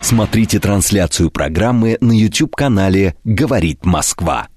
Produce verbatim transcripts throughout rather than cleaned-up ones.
Смотрите трансляцию программы на YouTube-канале «Говорит Москва».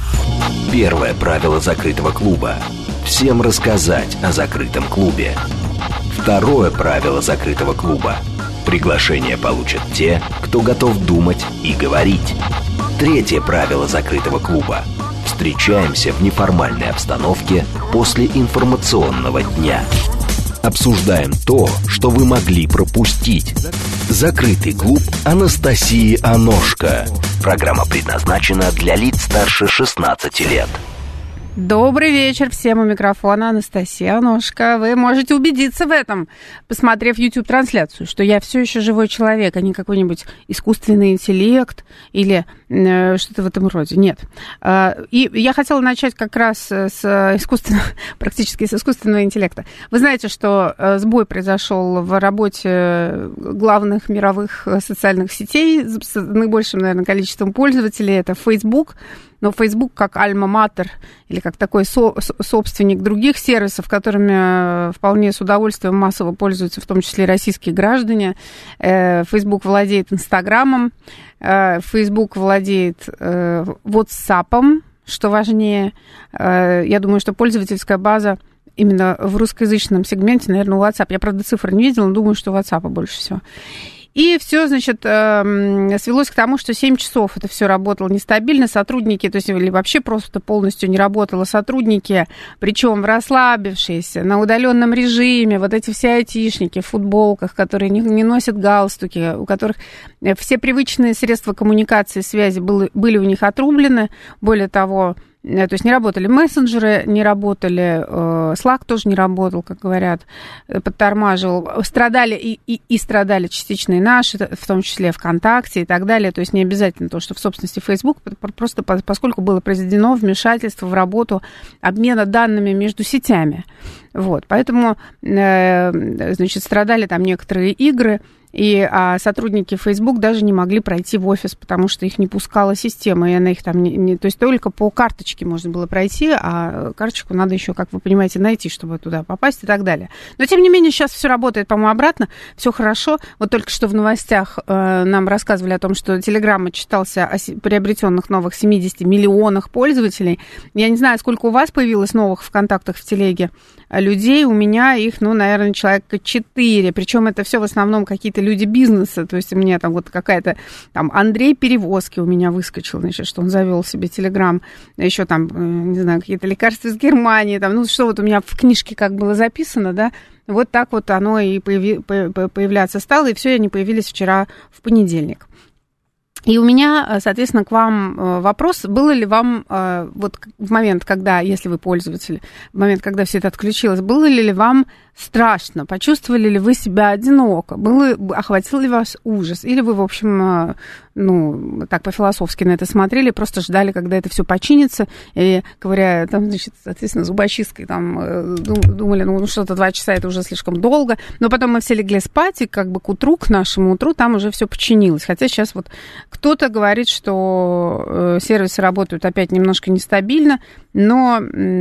Первое правило закрытого клуба – всем рассказать о закрытом клубе. Второе правило закрытого клуба – приглашение получат те, кто готов думать и говорить. Третье правило закрытого клуба – встречаемся в неформальной обстановке после информационного дня. Обсуждаем то, что вы могли пропустить. Закрытый клуб Анастасии Аношко. Программа предназначена для лиц старше шестнадцати лет. Добрый вечер, всем у микрофона Анастасия Аношко. Вы можете убедиться в этом, посмотрев YouTube-трансляцию, что я все еще живой человек, а не какой-нибудь искусственный интеллект или э, что-то в этом роде. Нет. И я хотела начать как раз с искусственного, практически с искусственного интеллекта. Вы знаете, что сбой произошел в работе главных мировых социальных сетей с наибольшим, наверное, количеством пользователей. Это Facebook. Но Facebook как альма-матер или как такой со- собственник других сервисов, которыми вполне с удовольствием массово пользуются, в том числе и российские граждане. Facebook владеет Инстаграмом, Facebook владеет WhatsApp, что важнее. Я думаю, что пользовательская база именно в русскоязычном сегменте, наверное, у WhatsApp. Я, правда, цифр не видела, но думаю, что у WhatsApp больше всего. И все, значит, свелось к тому, что семь часов это все работало нестабильно, сотрудники, то есть или вообще просто полностью не работало, сотрудники, причем расслабившиеся, на удаленном режиме, вот эти все айтишники в футболках, которые не, не носят галстуки, у которых все привычные средства коммуникации, связи были, были у них отрублены, более того, то есть не работали мессенджеры, не работали, Slack тоже не работал, как говорят, подтормаживал. Страдали и, и, и страдали частично и наши, в том числе ВКонтакте и так далее. То есть не обязательно то, что в собственности Facebook, просто поскольку было произведено вмешательство в работу обмена данными между сетями. Вот, поэтому, значит, страдали там некоторые игры, и а сотрудники Facebook даже не могли пройти в офис, потому что их не пускала система, и она их там не, не... То есть только по карточке можно было пройти, а карточку надо еще, как вы понимаете, найти, чтобы туда попасть и так далее. Но, тем не менее, сейчас все работает, по-моему, обратно, все хорошо. Вот только что в новостях э, нам рассказывали о том, что Telegram отчитался о приобретенных новых семидесяти миллионах пользователей. Я не знаю, сколько у вас появилось новых в контактах в телеге людей, у меня их, ну, наверное, человека четыре, причем это все в основном какие-то люди бизнеса, то есть у меня там вот какая-то, там, Андрей Перевозки у меня выскочил, значит, что он завел себе Телеграм, еще там, не знаю, какие-то лекарства из Германии, там, ну, что вот у меня в книжке как было записано, да, вот так вот оно и появи, появляться стало, и все, они появились вчера в понедельник. И у меня, соответственно, к вам вопрос, было ли вам вот в момент, когда, если вы пользователь, в момент, когда все это отключилось, было ли вам страшно, почувствовали ли вы себя одиноко, было, охватил ли вас ужас, или вы, в общем, ну, так по-философски на это смотрели, просто ждали, когда это все починится, и, говоря, там, значит, соответственно, зубочисткой, там, думали, ну, что-то два часа, это уже слишком долго, но потом мы все легли спать, и как бы к утру, к нашему утру, там уже все починилось, хотя сейчас вот кто-то говорит, что сервисы работают опять немножко нестабильно, но,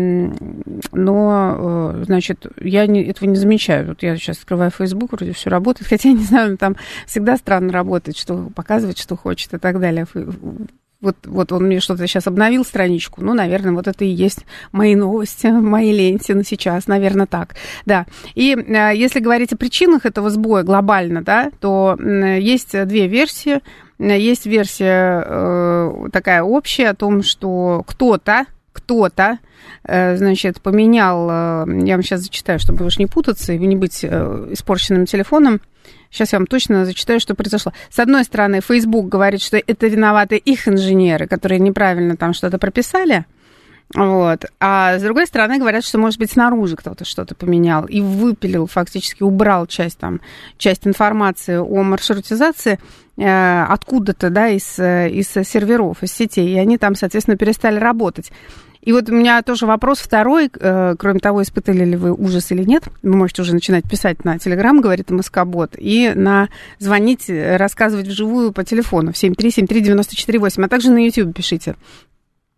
но значит, я не, этого не замечаю. Вот я сейчас открываю Facebook, вроде все работает, хотя, я не знаю, там всегда странно работает, что показывает, что хочет и так далее. Вот, вот он мне что-то сейчас обновил страничку, ну, наверное, вот это и есть мои новости в моей ленте на сейчас, наверное, так, да. И э, если говорить о причинах этого сбоя глобально, да, то э, есть две версии. Есть версия э, такая общая о том, что кто-то, кто-то, э, значит, поменял, э, я вам сейчас зачитаю, чтобы уж не путаться и не быть э, испорченным телефоном. Сейчас я вам точно зачитаю, что произошло. С одной стороны, Facebook говорит, что это виноваты их инженеры, которые неправильно там что-то прописали. Вот. А с другой стороны, говорят, что, может быть, снаружи кто-то что-то поменял и выпилил, фактически убрал часть, там, часть информации о маршрутизации э, откуда-то, да, из, из серверов, из сетей, и они там, соответственно, перестали работать. И вот у меня тоже вопрос второй, э, кроме того, испытали ли вы ужас или нет, вы можете уже начинать писать на Telegram, говорит МСК-бот, и на звонить, рассказывать вживую по телефону в семь три семь три девять четыре восемь, а также на YouTube пишите.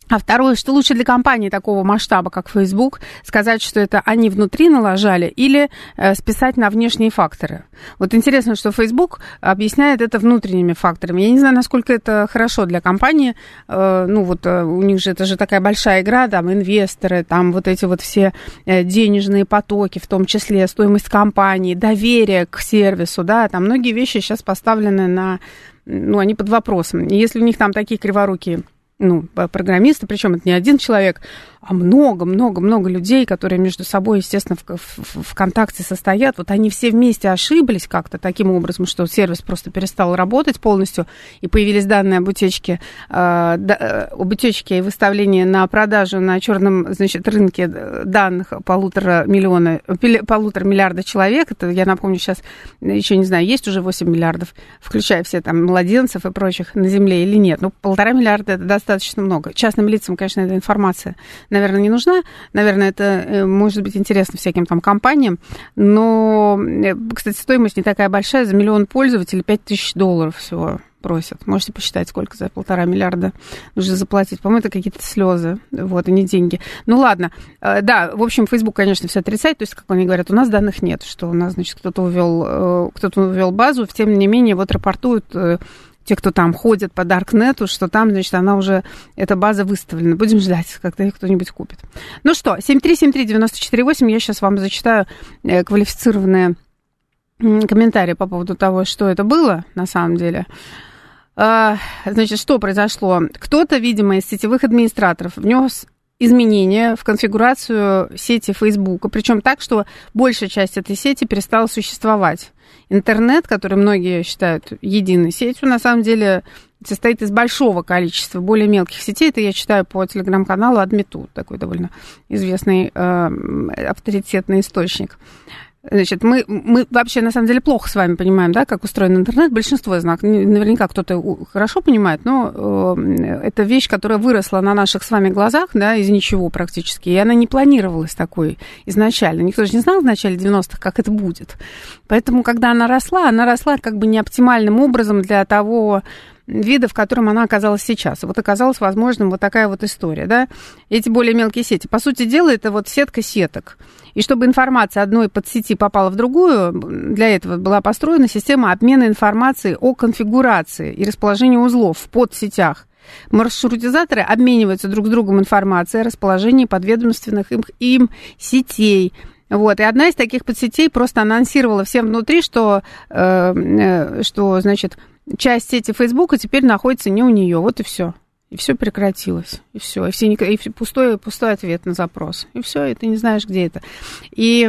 А второе, что лучше для компании такого масштаба, как Facebook, сказать, что это они внутри налажали, или э, списать на внешние факторы. Вот интересно, что Facebook объясняет это внутренними факторами. Я не знаю, насколько это хорошо для компании. Э, ну вот э, у них же это же такая большая игра, там инвесторы, там вот эти вот все э, денежные потоки, в том числе стоимость компании, доверие к сервису, да, там многие вещи сейчас поставлены на, ну, они под вопросом. И если у них там такие криворукие, ну, программисты, причем это не один человек, а много-много-много людей, которые между собой, естественно, в, в, в контакте состоят, вот они все вместе ошиблись как-то таким образом, что сервис просто перестал работать полностью, и появились данные об утечке, э, да, об утечке и выставлении на продажу на черном, значит, рынке данных полутора миллиона, полутора миллиарда человек. Это, я напомню, сейчас еще не знаю, есть уже восемь миллиардов, включая все там младенцев и прочих на Земле или нет. Ну, полтора миллиарда это достаточно много. Частным лицам, конечно, эта информация, наверное, не нужна. Наверное, это может быть интересно всяким там компаниям. Но, кстати, стоимость не такая большая. За миллион пользователей пять тысяч долларов всего просят. Можете посчитать, сколько за полтора миллиарда нужно заплатить. По-моему, это какие-то слезы, вот, и не деньги. Ну, ладно. Да, в общем, Facebook, конечно, все отрицает. То есть, как они говорят, у нас данных нет, что у нас, значит, кто-то увел, кто-то увел базу. Тем не менее, вот рапортуют те, кто там ходят по Даркнету, что там, значит, она уже, эта база выставлена. Будем ждать, когда их кто-нибудь купит. Ну что, семь три семь три девять четыре восемь, я сейчас вам зачитаю квалифицированные комментарии по поводу того, что это было на самом деле. Значит, что произошло? Кто-то, видимо, из сетевых администраторов внес изменения в конфигурацию сети Facebook, причем так, что большая часть этой сети перестала существовать. Интернет, который многие считают единой сетью, на самом деле состоит из большого количества более мелких сетей. Это я читаю по телеграм-каналу Адмиту, такой довольно известный э, авторитетный источник. Значит, мы, мы вообще, на самом деле, плохо с вами понимаем, да, как устроен интернет. Большинство из нас, наверняка кто-то хорошо понимает, но э, это вещь, которая выросла на наших с вами глазах, да, из ничего практически, и она не планировалась такой изначально. Никто же не знал в начале девяностых, как это будет. Поэтому, когда она росла, она росла как бы неоптимальным образом для того вида, в котором она оказалась сейчас. И вот оказалась возможным вот такая вот история, да. Эти более мелкие сети. По сути дела, это вот сетка сеток. И чтобы информация одной подсети попала в другую, для этого была построена система обмена информацией о конфигурации и расположении узлов в подсетях. Маршрутизаторы обмениваются друг с другом информацией о расположении подведомственных им, им сетей. Вот, и одна из таких подсетей просто анонсировала всем внутри, что, э, что, значит, часть сети Фейсбука теперь находится не у нее. Вот и все. И все прекратилось. И все. И, все, и пустой, пустой ответ на запрос. И все, и ты не знаешь, где это. И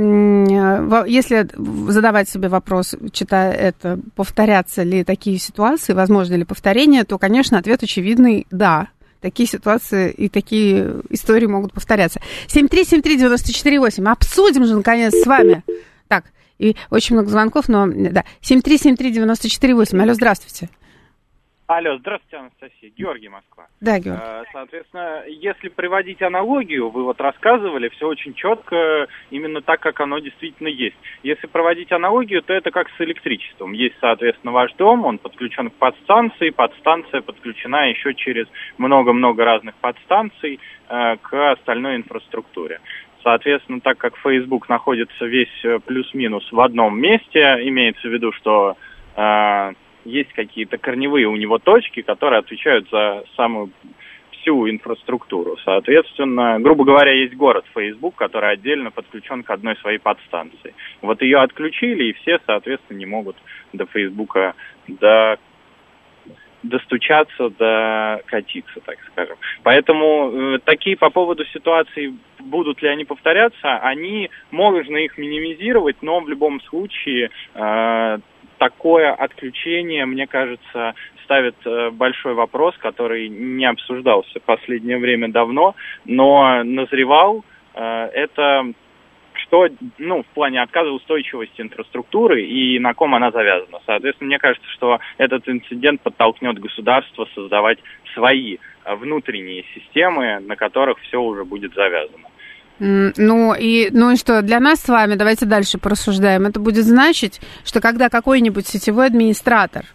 если задавать себе вопрос, читая это, повторятся ли такие ситуации, возможно ли повторение, то, конечно, ответ очевидный – да. Такие ситуации и такие истории могут повторяться. семь три семь три девять четыре восемь. Обсудим же, наконец, с вами. Так, и очень много звонков, но... Да, семь три семь три девять четыре восемь. Алло, здравствуйте. Алло, здравствуйте, Анастасия. Георгий, Москва. Да, Георгий. Соответственно, если приводить аналогию, вы вот рассказывали, все очень четко, именно так, как оно действительно есть. Если проводить аналогию, то это как с электричеством. Есть, соответственно, ваш дом, он подключен к подстанции, подстанция подключена еще через много-много разных подстанций э, к остальной инфраструктуре. Соответственно, так как Facebook находится весь плюс-минус в одном месте, имеется в виду, что... Э, есть какие-то корневые у него точки, которые отвечают за самую всю инфраструктуру. Соответственно, грубо говоря, есть город Facebook, который отдельно подключен к одной своей подстанции. Вот ее отключили, и все, соответственно, не могут до Фейсбука до... достучаться, докатиться, так скажем. Поэтому э, такие по поводу ситуации, будут ли они повторяться, они, можно их минимизировать, но в любом случае... Э, Такое отключение, мне кажется, ставит большой вопрос, который не обсуждался в последнее время давно, но назревал. Это что, ну, в плане отказоустойчивости инфраструктуры и на ком она завязана. Соответственно, мне кажется, что этот инцидент подтолкнет государство создавать свои внутренние системы, на которых все уже будет завязано. Ну и, ну и что, для нас с вами, давайте дальше порассуждаем, это будет значить, что когда какой-нибудь сетевой администратор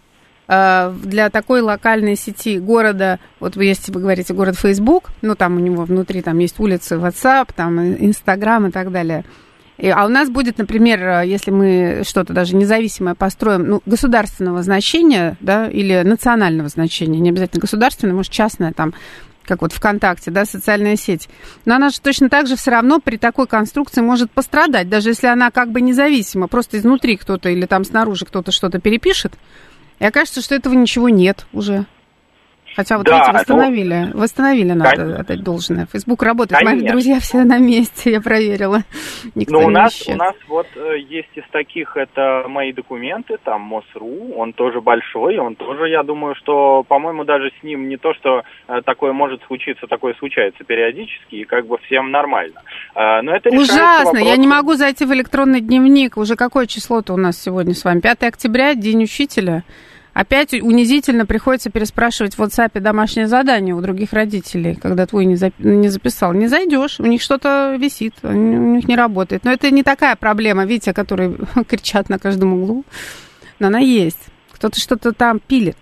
для такой локальной сети города, вот если вы говорите город Facebook, ну, там у него внутри там есть улицы WhatsApp, там Instagram и так далее. И, а у нас будет, например, если мы что-то даже независимое построим, ну, государственного значения, да, или национального значения, не обязательно государственное, может, частное, там, как вот ВКонтакте, да, социальная сеть. Но она же точно так же все равно при такой конструкции может пострадать, даже если она как бы независима, просто изнутри кто-то или там снаружи кто-то что-то перепишет. И окажется, что этого ничего нет уже. Хотя вот, да, видите, восстановили, ну, восстановили, надо конечно. Отдать должное. Фейсбук работает, конечно. Мои друзья все на месте, я проверила. Никто ну, не у нас, исчез. У нас вот есть из таких, это мои документы, там МОСРУ, он тоже большой, он тоже, я думаю, что, по-моему, даже с ним не то, что такое может случиться, такое случается периодически, и как бы всем нормально. Но это ужасно, я не могу зайти в электронный дневник, уже какое число-то у нас сегодня с вами? пятое октября, День учителя. Опять унизительно приходится переспрашивать в WhatsApp домашнее задание у других родителей, когда твой не, зап... не записал. Не зайдешь, у них что-то висит, у них не работает. Но это не такая проблема, видите, о которой кричат на каждом углу. Но она есть. Кто-то что-то там пилит.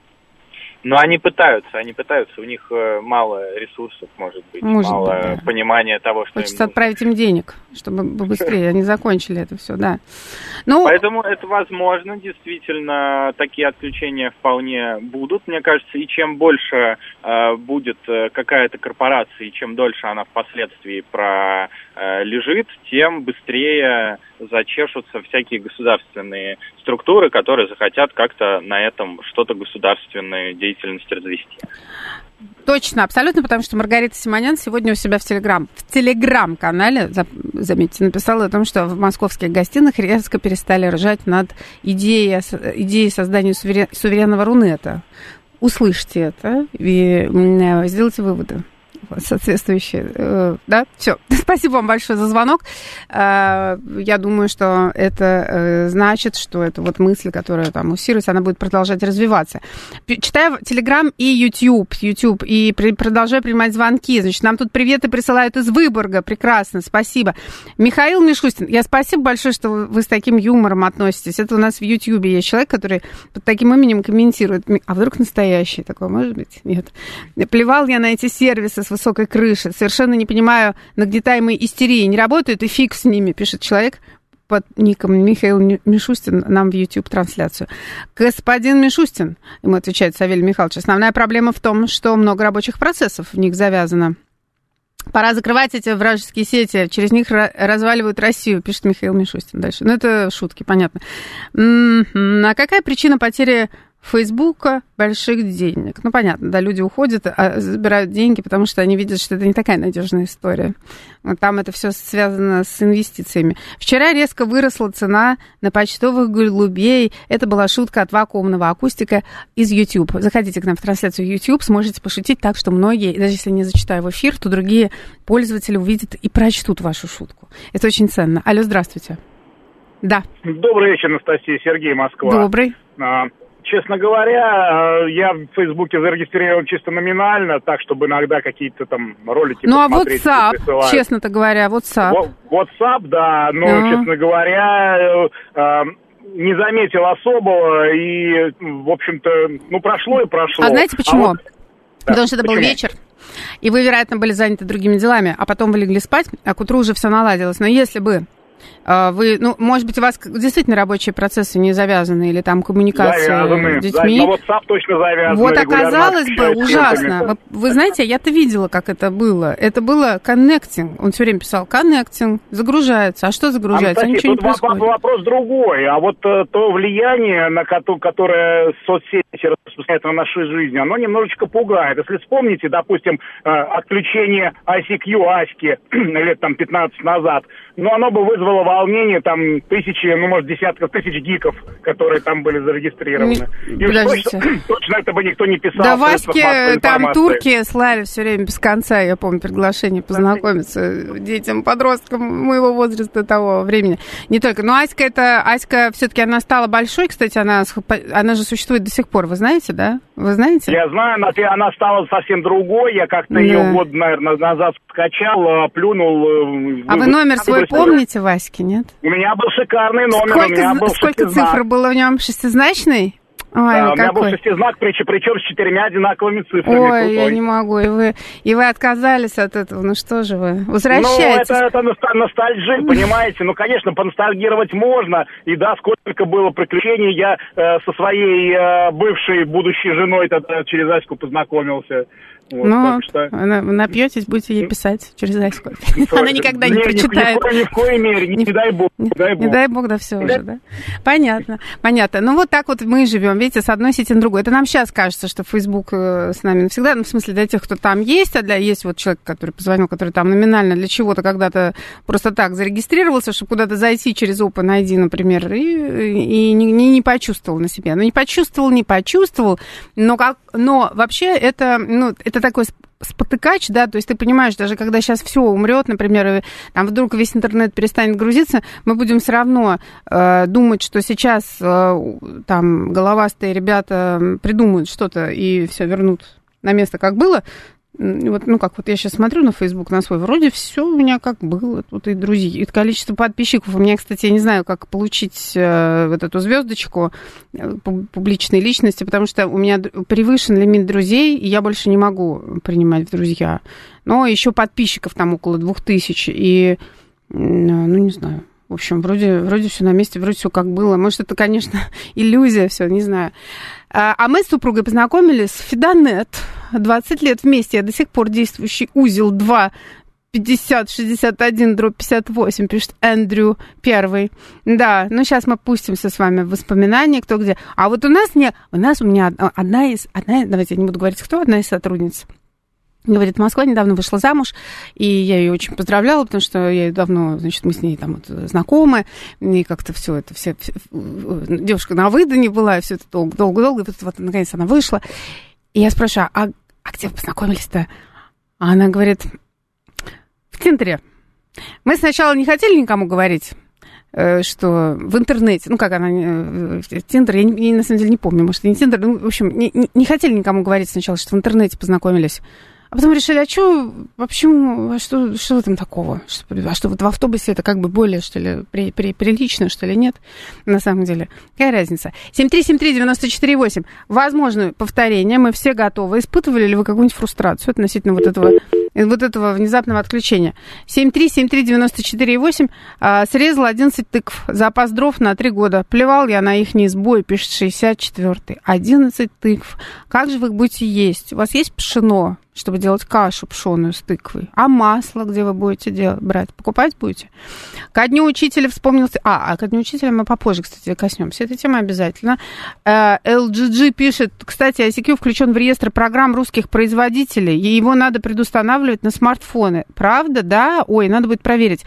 Но они пытаются, они пытаются, у них мало ресурсов, может быть, может мало быть, да. понимания того, что хочется им отправить им денег, чтобы быстрее они закончили это все, да. Ну, поэтому это возможно, действительно, такие отключения вполне будут, мне кажется, и чем больше э, будет какая-то корпорация, и чем дольше она впоследствии пролежит, тем быстрее зачешутся всякие государственные структуры, которые захотят как-то на этом что-то государственное деятельность развести. Точно, абсолютно, потому что Маргарита Симонян сегодня у себя в Телеграм, в Телеграм-канале, заметьте, написала о том, что в московских гостиных резко перестали ржать над идеей, идеей создания суверен, суверенного Рунета. Услышьте это и сделайте выводы соответствующие. Да, все. Спасибо вам большое за звонок. Я думаю, что это значит, что это вот мысль, которая там муссируется, она будет продолжать развиваться. Читаю Телеграм и YouTube, YouTube, и продолжаю принимать звонки. Значит, нам тут приветы присылают из Выборга. Прекрасно, спасибо. Михаил Мишустин, я спасибо большое, что вы с таким юмором относитесь. Это у нас в YouTube есть человек, который под таким именем комментирует. А вдруг настоящий такой, может быть? Нет. Плевал я на эти сервисы с высокой крыши. Совершенно не понимаю, нагнетаемые истерии не работают, и фиг с ними, пишет человек под ником Михаил Мишустин нам в YouTube-трансляцию. Господин Мишустин, ему отвечает Савелий Михайлович, основная проблема в том, что много рабочих процессов в них завязано. Пора закрывать эти вражеские сети, через них разваливают Россию, пишет Михаил Мишустин дальше. Ну, это шутки, понятно. А какая причина потери Фейсбука больших денег? Ну, понятно, да, люди уходят, а забирают деньги, потому что они видят, что это не такая надежная история. Вот там это все связано с инвестициями. Вчера резко выросла цена на почтовых голубей. Это была шутка от вакуумного акустика из YouTube. Заходите к нам в трансляцию YouTube, сможете пошутить так, что многие, даже если не зачитаю в эфир, то другие пользователи увидят и прочтут вашу шутку. Это очень ценно. Алло, здравствуйте. Да. Добрый вечер, Анастасия, Сергей, Москва. Добрый. Честно говоря, я в Фейсбуке зарегистрирован чисто номинально, так, чтобы иногда какие-то там ролики ну, посмотреть. Ну, а WhatsApp, честно-то говоря, WhatsApp. WhatsApp, да, но, а. честно говоря, не заметил особого, и, в общем-то, ну, прошло и прошло. А знаете почему? А вот, Потому да, что это почему? был вечер, и вы, вероятно, были заняты другими делами, а потом вы легли спать, а к утру уже все наладилось. Но если бы вы, ну, может быть, у вас действительно рабочие процессы не завязаны, или там коммуникация завязаны, с детьми. Да, на WhatsApp точно завязаны. Вот оказалось бы ужасно. Вы, вы знаете, я-то видела, как это было. Это было connecting. Он все время писал connecting, загружается. А что загружается? Анастасия, ничего тут не происходит. Вопрос другой. А вот то влияние, на которое соцсети распространяют на нашей жизни, оно немножечко пугает. Если вспомните, допустим, отключение ай си кью, Аськи лет там пятнадцать назад, ну, оно бы вызвало волнение, там, тысячи, ну, может, десятков тысяч гиков, которые там были зарегистрированы. Не, и точно, точно это бы никто не писал. Да, Ваське там турки слали все время без конца, я помню, приглашение познакомиться детям, подросткам моего возраста того времени. Не только. Но Аська, это, Аська, все-таки она стала большой, кстати, она, она же существует до сих пор, вы знаете, да? Вы знаете? Я знаю, но она стала совсем другой, я как-то да. ее год, наверное, назад скачал, плюнул. А вы номер свой помните, Васьки, нет? У меня был шикарный номер. Сколько, у меня был сколько цифр было в нем? Шестизначный? Ой, да, ну у меня какой? был шестизнак, причем, причем с четырьмя одинаковыми цифрами. Ой, крутой. я не могу. И вы, и вы отказались от этого. Ну что же вы? Возвращайтесь. Ну, это, это носталь- ностальжи, понимаете? Ну, конечно, поностальгировать можно. И да, сколько было приключений. Я э, со своей э, бывшей, будущей женой тогда через Аську познакомился. Вот, Ну, что... напьетесь, будете ей писать через Аську. Она никогда не Нет, прочитает. Ни, ни, ни в коей мере, не, не дай бог. Не дай бог, не дай бог, да все уже, да? Понятно, понятно. Ну, вот так вот мы и живем, видите, с одной сети на другой. Это нам сейчас кажется, что Facebook с нами навсегда, ну, в смысле, для тех, кто там есть, а для есть вот человек, который позвонил, который там номинально для чего-то когда-то просто так зарегистрировался, чтобы куда-то зайти через Open ай ди, например, и, и не, не, не почувствовал на себе. Ну, не почувствовал, не почувствовал, но, как, но вообще это, ну, это такой спотыкач, да, то есть ты понимаешь, даже когда сейчас все умрет, например, и, там вдруг весь интернет перестанет грузиться, мы будем все равно э, думать, что сейчас э, там головастые ребята придумают что-то и все вернут на место, как было. Вот, ну, как вот я сейчас смотрю на Facebook, на свой, вроде все у меня как было, тут и друзья, и количество подписчиков. У меня, кстати, я не знаю, как получить э, вот эту звездочку э, публичной личности, потому что у меня превышен лимит друзей, и я больше не могу принимать в друзья. Но еще подписчиков там около двух тысяч, и, э, ну, не знаю. В общем, вроде, вроде все на месте, вроде все как было. Может, это, конечно, иллюзия, все, не знаю. А мы с супругой познакомились в Фидонет. двадцать лет вместе. Я до сих пор действующий узел два пятьдесят шестьдесят один дробь пятьдесят восемь, пишет Эндрю первый. Да, ну сейчас мы пустимся с вами в воспоминания, кто где. А вот у нас не... У нас у меня одна из... Одна, давайте я не буду говорить, кто, одна из сотрудниц. Говорит, Москва недавно вышла замуж, и я ее очень поздравляла, потому что я давно, значит, мы с ней там вот знакомы, и как-то все это, все, все девушка на выдане была, и все это долго-долго, и вот, вот наконец она вышла. И я спрашиваю, а, а где вы познакомились-то? А она говорит, в Тиндере. Мы сначала не хотели никому говорить, что в интернете, ну, как она, Тиндер, я, я на самом деле не помню, может, не Тиндер, ну, в общем, не, не хотели никому говорить сначала, что в интернете познакомились. А потом решили, а что, почему, а что, что там такого? Что, а что, вот в автобусе это как бы более, что ли, при, при, прилично, что ли, нет? На самом деле, какая разница? семь три семь три девять четыре восемь. Возможно, повторение, мы все готовы. Испытывали ли вы какую-нибудь фрустрацию относительно вот этого, вот этого внезапного отключения? семь три семь три девять четыре восемь. А, срезал одиннадцать тыкв. Запас дров на три года. Плевал я на их сбой, пишет шестьдесят четвёртый. одиннадцать тыкв. Как же вы их будете есть? У вас есть пшено, чтобы делать кашу пшеную с тыквой? А масло где вы будете делать, брать? Покупать будете? Ко дню учителя вспомнился... А, а ко дню учителя мы попозже, кстати, коснемся этой темы обязательно. эл джи джи пишет, кстати, ай си кью включен в реестр программ русских производителей, и его надо предустанавливать на смартфоны. Правда, да? Ой, надо будет проверить.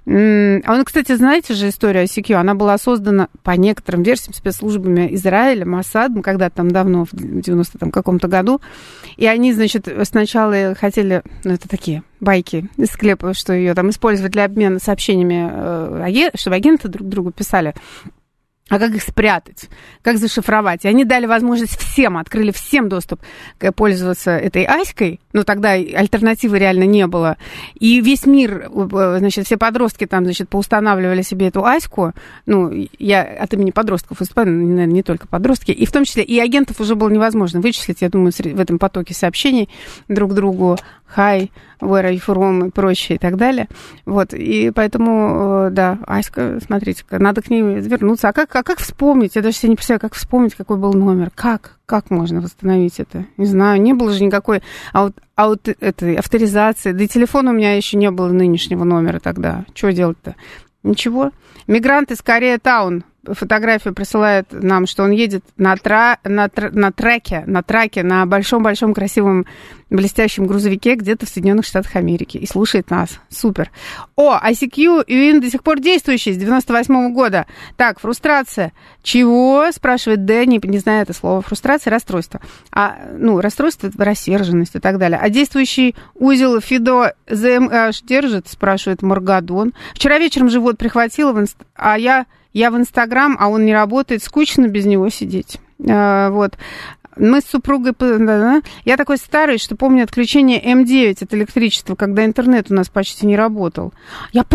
А он, кстати, знаете же историю ай си кью? Она была создана по некоторым версиям спецслужбами Израиля, Моссадом, когда-то там давно, в девяностом каком-то году. И они, значит, сначала хотели, ну, это такие байки из склепа, что ее там использовать для обмена сообщениями, чтобы агенты друг другу писали. А как их спрятать? Как зашифровать? И они дали возможность всем, открыли всем доступ пользоваться этой аськой. Но тогда альтернативы реально не было. И весь мир, значит, все подростки там, значит, поустанавливали себе эту аську. Ну, я от имени подростков выступаю, наверное, не только подростки. И в том числе и агентов уже было невозможно вычислить, я думаю, в этом потоке сообщений друг другу. Hi, where are you from? И прочее, и так далее. Вот, и поэтому, да, Аська, смотрите-ка, надо к ней вернуться. А как, а как вспомнить? Я даже себе не представляю, как вспомнить, какой был номер. Как? Как можно восстановить это? Не знаю, не было же никакой аут, аут, этой авторизации. Да и телефона у меня еще не было нынешнего номера тогда. Что делать-то? Ничего. Мигрант из Корея-таун фотографию присылает нам, что он едет на, тра, на, тр, на треке, на траке, на большом-большом красивом блестящем грузовике где-то в Соединенных Штатах Америки и слушает нас. Супер. О, ай си кью ю эй эн до сих пор действующий с девяносто восьмого года. Так, фрустрация. Чего? Спрашивает Дэнни, не знаю это слово. Фрустрация, расстройство. А, ну, расстройство, рассерженность и так далее. А действующий узел Фидо зэ эм эйч держит? Спрашивает Маргадон. Вчера вечером живот прихватило, а я... Я в Инстаграм, а он не работает. Скучно без него сидеть. А, вот. Мы с супругой... Я такой старый, что помню отключение эм девять от электричества, когда интернет у нас почти не работал. Я понял.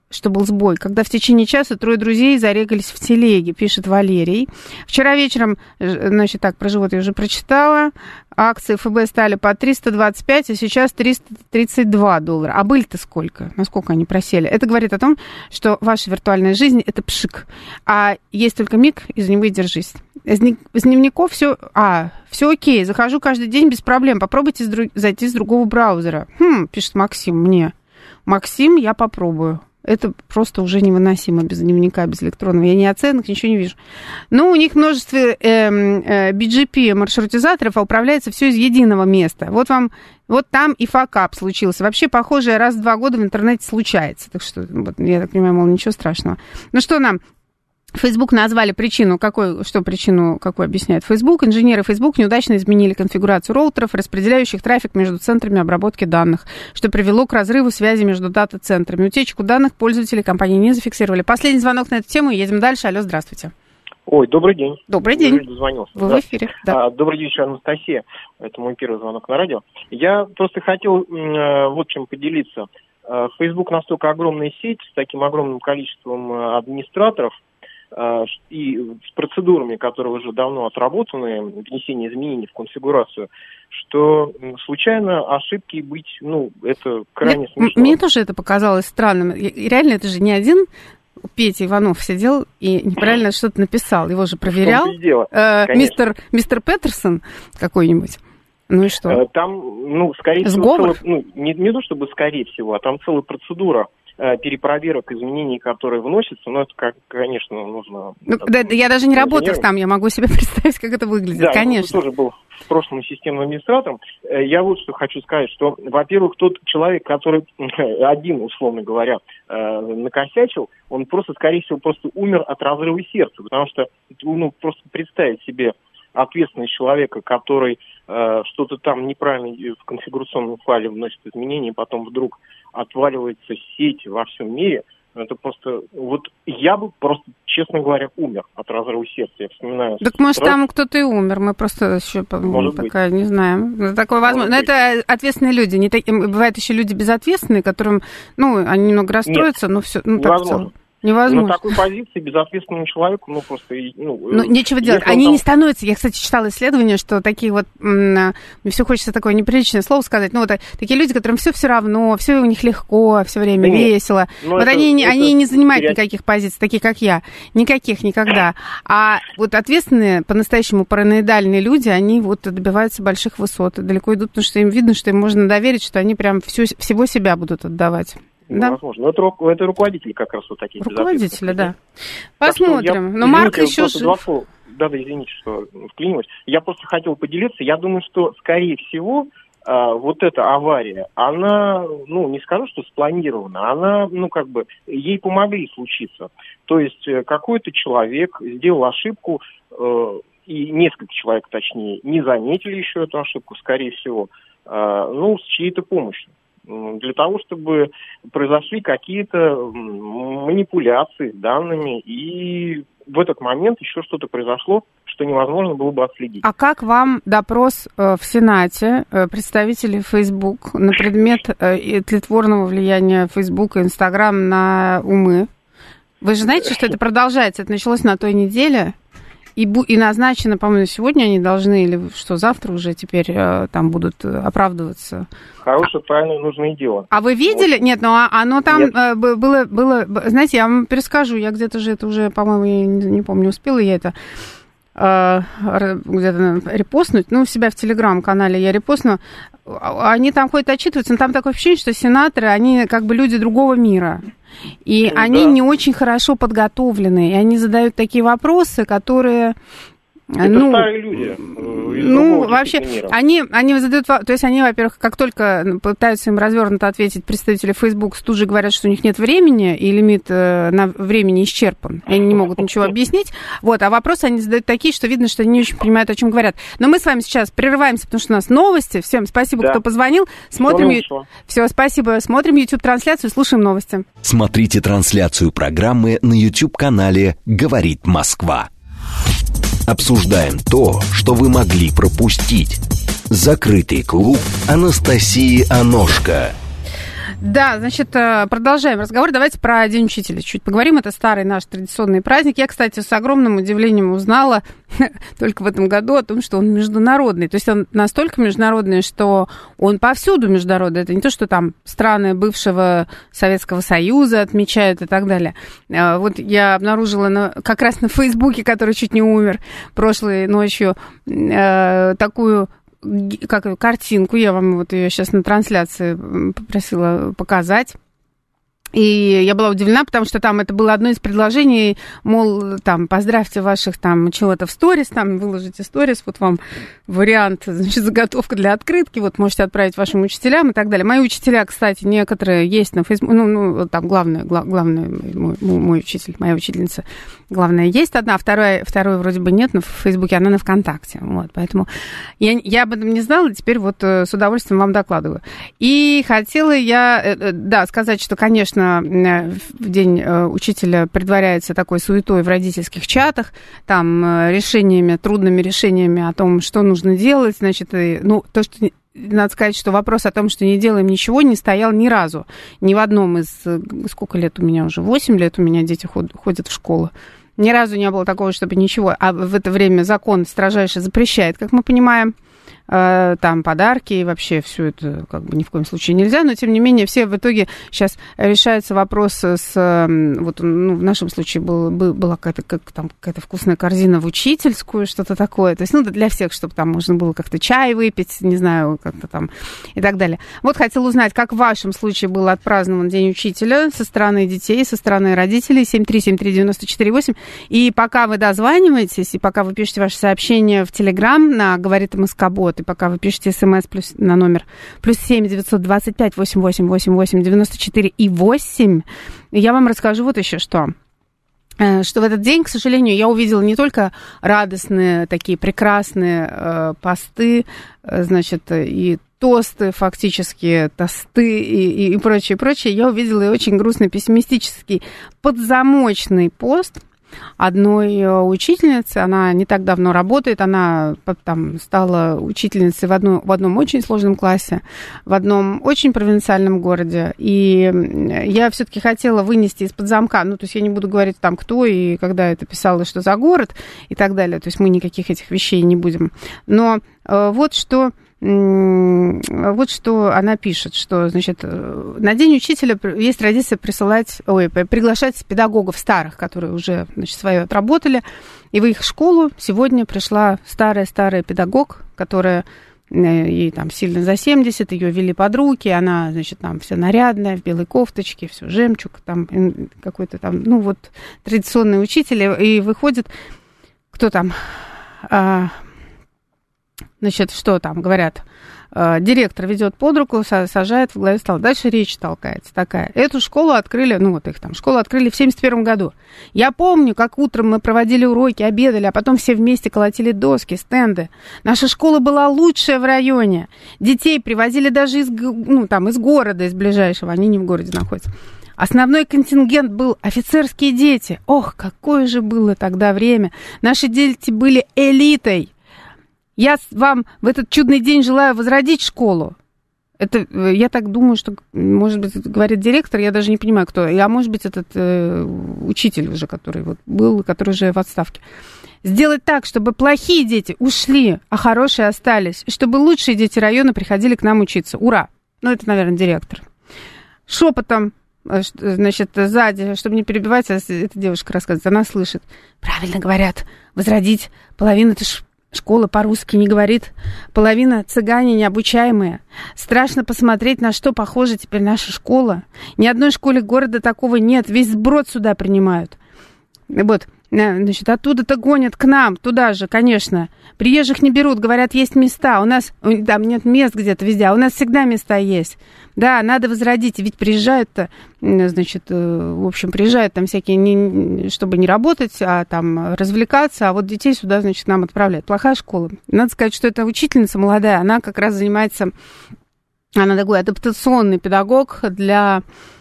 что был сбой, когда в течение часа трое друзей зарегались в телеге, пишет Валерий. Вчера вечером, значит, так, про живот я уже прочитала, акции эф бэ стали по триста двадцать пять, а сейчас триста тридцать два доллара. А были-то сколько? Насколько они просели? Это говорит о том, что ваша виртуальная жизнь – это пшик, а есть только миг, из него и держись. Из дневников все... А, все окей, захожу каждый день без проблем, попробуйте с друг... зайти с другого браузера. Хм, пишет Максим мне. Максим, я попробую. Это просто уже невыносимо без дневника, без электронного. Я ни оценок, ничего не вижу. Но у них множество э, э, би джи пи маршрутизаторов, а управляется все из единого места. Вот вам, вот там и факап случился. Вообще, похожее раз в два года в интернете случается. Так что, вот, я так понимаю, мол, ничего страшного. Ну что нам? Facebook назвали причину, какой, что причину, какую объясняет Facebook. Инженеры Facebook неудачно изменили конфигурацию роутеров, распределяющих трафик между центрами обработки данных, что привело к разрыву связи между дата-центрами. Утечку данных пользователи компании не зафиксировали. Последний звонок на эту тему, едем дальше. Алло, здравствуйте. Ой, добрый день. Добрый день. Дозвонился. Вы в эфире. Да. А, добрый вечер, Анастасия. Это мой первый звонок на радио. Я просто хотел э, вот чем поделиться. Э, Facebook настолько огромная сеть с таким огромным количеством э, администраторов, и с процедурами, которые уже давно отработаны, внесение изменений в конфигурацию, что случайно ошибки быть, ну, это крайне Мне, смешно. Мне тоже это показалось странным. И реально, это же не один Петя Иванов сидел и неправильно что-то написал. Его же проверял э, мистер, мистер Петерсон какой-нибудь. Ну и что? Там, ну, скорее всего, целая, ну, не, не то чтобы скорее всего, а там целая процедура перепроверок изменений, которые вносятся, но это, как, конечно, нужно... Ну, да, я даже не работала там, я могу себе представить, как это выглядит, да, конечно. Я тоже был в прошлом системным администратором. Я вот что хочу сказать, что, во-первых, тот человек, который один, условно говоря, накосячил, он просто, скорее всего, просто умер от разрыва сердца, потому что, ну, просто представить себе ответственность человека, который э, что-то там неправильно в конфигурационном файле вносит изменения, и потом вдруг отваливается сеть во всем мире, это просто... Вот я бы просто, честно говоря, умер от разрыва сердца. Я вспоминаю... Так может раз... там кто-то и умер, мы просто еще может пока быть. Не знаем. Такое возможно. Но это ответственные люди. Не так... Бывают еще люди безответственные, которым, ну, они немного расстроятся, Нет, но все... Ну, так в целом. Невозможно. На такой позиции безответственному человеку, ну, просто... Ну, ну нечего делать. Они там... не становятся... Я, кстати, читала исследование, что такие вот... Мне все хочется такое неприличное слово сказать. Ну, вот такие люди, которым все все равно, все у них легко, все время да весело. Вот это, они, это, они не занимают это... никаких позиций, такие, как я. Никаких, никогда. А вот ответственные, по-настоящему параноидальные люди, они вот добиваются больших высот. Далеко идут, потому что им видно, что им можно доверить, что они прям всю, всего себя будут отдавать. Ну, да. Возможно. Но это, это руководители как раз вот такие. Руководители, да. Посмотрим. Я, Но Марк еще жив. Да, да, извините, что вклинилась. Я просто хотел поделиться. Я думаю, что, скорее всего, вот эта авария, она, ну, не скажу, что спланирована, она, ну, как бы, ей помогли случиться. То есть какой-то человек сделал ошибку, и несколько человек, точнее, не заметили еще эту ошибку, скорее всего, ну, с чьей-то помощью. Для того, чтобы произошли какие-то манипуляции с данными, и в этот момент еще что-то произошло, что невозможно было бы отследить. А как вам допрос в Сенате представителей Facebook на предмет тлетворного влияния Facebook и Instagram на умы? Вы же знаете, что это продолжается? Это началось на той неделе. И, бу- и назначено, по-моему, сегодня они должны, или что, завтра уже теперь э, там будут оправдываться. Хорошее, правильное, нужное дело. А вы видели? Вот. Нет, ну оно там э, было, было... Знаете, я вам перескажу, я где-то же это уже, по-моему, я не, не помню, успела я это э, где-то репостнуть. Ну, у себя в Телеграм-канале я репостну. Они там ходят отчитываются, но там такое ощущение, что сенаторы, они как бы люди другого мира. И ну, они да. не очень хорошо подготовлены, и они задают такие вопросы, которые... Это ну, старые люди. Ну, вообще, они, они задают... То есть они, во-первых, как только пытаются им развернуто ответить представители Facebook, тут же говорят, что у них нет времени, и лимит на времени исчерпан, и они не могут ничего объяснить. Вот, а вопросы они задают такие, что видно, что они не очень понимают, о чем говорят. Но мы с вами сейчас прерываемся, потому что у нас новости. Всем спасибо, да. кто позвонил. Смотрим... Все, спасибо. Смотрим YouTube-трансляцию, слушаем новости. Смотрите трансляцию программы на YouTube-канале «Говорит Москва». Обсуждаем то, что вы могли пропустить. Закрытый клуб Анастасии Аношко. Да, значит, продолжаем разговор. Давайте про День учителя чуть поговорим. Это старый наш традиционный праздник. Я, кстати, с огромным удивлением узнала только в этом году о том, что он международный. То есть он настолько международный, что он повсюду международный. Это не то, что там страны бывшего Советского Союза отмечают и так далее. Вот я обнаружила на, как раз на Фейсбуке, который чуть не умер прошлой ночью, такую... как картинку, я вам вот ее сейчас на трансляции попросила показать. И я была удивлена, потому что там это было одно из предложений, мол, там, поздравьте ваших там чего-то в сторис, там, выложите сторис, вот вам вариант, значит, заготовка для открытки, вот можете отправить вашим учителям и так далее. Мои учителя, кстати, некоторые есть на Фейсбуке, ну, ну, там, главное, главное мой, мой учитель, моя учительница, главное, есть одна, вторая, второй вроде бы нет на Фейсбуке, она на ВКонтакте, вот, поэтому я, я об этом не знала, теперь вот с удовольствием вам докладываю. И хотела я, да, сказать, что, конечно, в День учителя предваряется такой суетой в родительских чатах, там решениями, трудными решениями о том, что нужно делать, значит, и, ну, то, что... Надо сказать, что вопрос о том, что не делаем ничего, не стоял ни разу. Ни в одном из... Сколько лет у меня уже? восемь лет у меня дети ходят в школу. Ни разу не было такого, чтобы ничего. А в это время закон строжайше запрещает, как мы понимаем, там подарки и вообще все это как бы ни в коем случае нельзя, но тем не менее все в итоге сейчас решается вопрос с, вот ну, в нашем случае был, был, была какая-то, как, там, какая-то вкусная корзина в учительскую, что-то такое, то есть ну для всех, чтобы там можно было как-то чай выпить, не знаю, как-то там и так далее. Вот хотела узнать, как в вашем случае был отпразднован День учителя со стороны детей, со стороны родителей, семь три семь три девять четыре восемь, и пока вы дозваниваетесь, и пока вы пишете ваши сообщения в Телеграм на «Говорит МСК-бот», и пока вы пишете смс плюс, на номер плюс семь девятьсот двадцать пять восемь восемь восемь восемь девяносто четыре и восемь, я вам расскажу вот еще что. Что в этот день, к сожалению, я увидела не только радостные, такие прекрасные э, посты, э, значит, и тосты, фактически, тосты и, и, и прочее, прочее. Я увидела и очень грустный, пессимистический, подзамочный пост одной учительницы. Она не так давно работает, она там стала учительницей в, одну, в одном очень сложном классе, в одном очень провинциальном городе. И я все-таки хотела вынести из-под замка, ну, то есть я не буду говорить там, кто и когда это писала, что за город и так далее. То есть мы никаких этих вещей не будем. Но э, вот что... Вот что она пишет, что, значит, на День учителя есть традиция присылать, ой, приглашать педагогов старых, которые уже, значит, свое отработали, и в их школу сегодня пришла старая-старая педагог, которая ей там сильно за семьдесят, ее вели под руки, она, значит, там вся нарядная, в белой кофточке, все жемчуг, там какой-то там, ну вот, традиционный учитель, и выходит, кто там... Значит, что там говорят? Директор ведет под руку, сажает в главе стола. Дальше речь толкается такая. Эту школу открыли, ну вот их там, школу открыли в семьдесят первом году. Я помню, как утром мы проводили уроки, обедали, а потом все вместе колотили доски, стенды. Наша школа была лучшая в районе. Детей привозили даже из, ну, там, из города, из ближайшего. Они не в городе находятся. Основной контингент был офицерские дети. Ох, какое же было тогда время. Наши дети были элитой. Я вам в этот чудный день желаю возродить школу. Это, я так думаю, что, может быть, говорит директор, я даже не понимаю, кто. А может быть, этот э, учитель уже, который вот был, который уже в отставке. Сделать так, чтобы плохие дети ушли, а хорошие остались. И чтобы лучшие дети района приходили к нам учиться. Ура! Ну, это, наверное, директор. Шепотом, значит, сзади, чтобы не перебивать, эта девушка рассказывает, она слышит. Правильно говорят, возродить половину, это ж... Школа по-русски не говорит, половина цыгане необучаемые. Страшно посмотреть, на что похожа теперь наша школа. Ни одной школе города такого нет, весь сброд сюда принимают. Вот, значит, оттуда-то гонят к нам, туда же, конечно. Приезжих не берут, говорят, есть места. У нас, там нет мест где-то везде, а у нас всегда места есть. Да, надо возродить, ведь приезжают-то, значит, в общем, приезжают там всякие, не, чтобы не работать, а там развлекаться, а вот детей сюда, значит, нам отправляют. Плохая школа. Надо сказать, что эта учительница молодая, она как раз занимается, она такой адаптационный педагог для...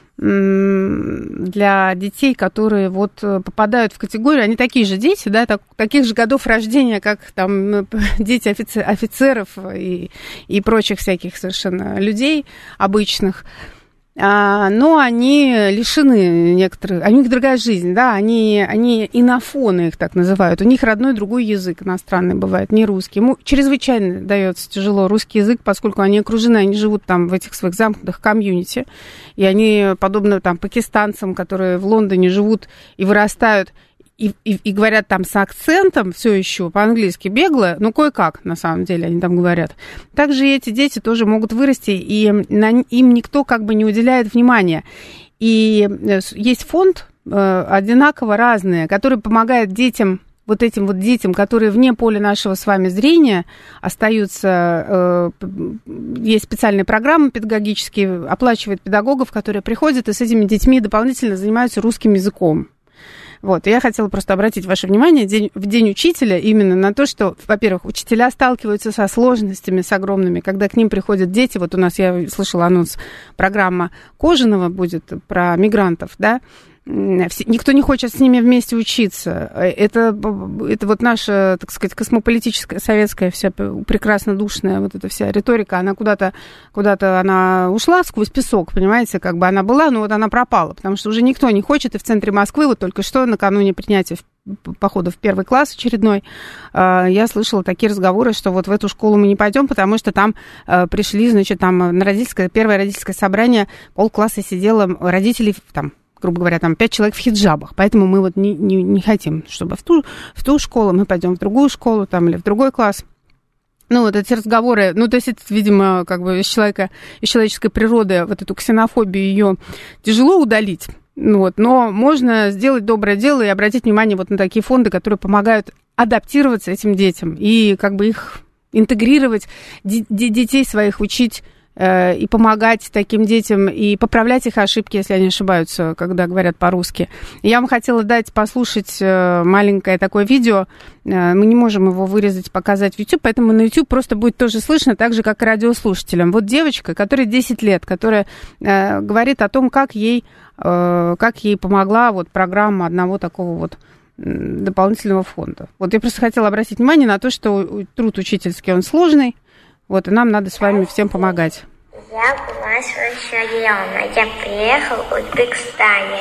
для детей, которые вот попадают в категорию, они такие же дети, да, так, таких же годов рождения, как там дети офицер, офицеров и, и прочих всяких совершенно людей обычных. но они лишены некоторых, у них другая жизнь, да, они, они инофоны их так называют, у них родной другой язык иностранный бывает, не русский. Ему чрезвычайно дается тяжело русский язык, поскольку они окружены, они живут там в этих своих замкнутых комьюнити, и они, подобно там пакистанцам, которые в Лондоне живут и вырастают, И, и, и говорят там с акцентом все еще по-английски бегло, ну, кое-как, на самом деле, они там говорят. Также эти дети тоже могут вырасти, и на, им никто как бы не уделяет внимания. И есть фонд, э, одинаково разные, который помогает детям, вот этим вот детям, которые вне поля нашего с вами зрения остаются, э, есть специальные программы педагогические, оплачивают педагогов, которые приходят и с этими детьми дополнительно занимаются русским языком. Вот, и я хотела просто обратить ваше внимание день, в День учителя именно на то, что, во-первых, учителя сталкиваются со сложностями, с огромными, когда к ним приходят дети. Вот у нас, я слышала анонс, программа Кожаного будет про мигрантов, да, никто не хочет с ними вместе учиться. Это, это вот наша, так сказать, космополитическая, советская вся прекрасно душная вот эта вся риторика, она куда-то, куда-то она ушла сквозь песок, понимаете, как бы она была, но вот она пропала, потому что уже никто не хочет, и в центре Москвы, вот только что накануне принятия похода в первый класс очередной, я слышала такие разговоры, что вот в эту школу мы не пойдем, потому что там пришли, значит, там на родительское, первое родительское собрание, полкласса сидело родителей там, грубо говоря, там пять человек в хиджабах, поэтому мы вот не, не, не хотим, чтобы в ту, в ту школу, мы пойдем в другую школу там, или в другой класс. Ну, вот эти разговоры, ну, то есть это, видимо, как бы из человека, из человеческой природы, вот эту ксенофобию ее тяжело удалить, ну, вот, но можно сделать доброе дело и обратить внимание вот на такие фонды, которые помогают адаптироваться этим детям и как бы их интегрировать, д- детей своих учить, и помогать таким детям, и поправлять их ошибки, если они ошибаются, когда говорят по-русски. Я вам хотела дать послушать маленькое такое видео. Мы не можем его вырезать, показать в YouTube, поэтому на YouTube просто будет тоже слышно, так же, как и радиослушателям. Вот девочка, которой десять лет, которая говорит о том, как ей, как ей помогла вот программа одного такого вот дополнительного фонда. Вот я просто хотела обратить внимание на то, что труд учительский, он сложный. Вот, и нам надо с вами всем помогать. Я была с района. Я приехала в Узбекистане.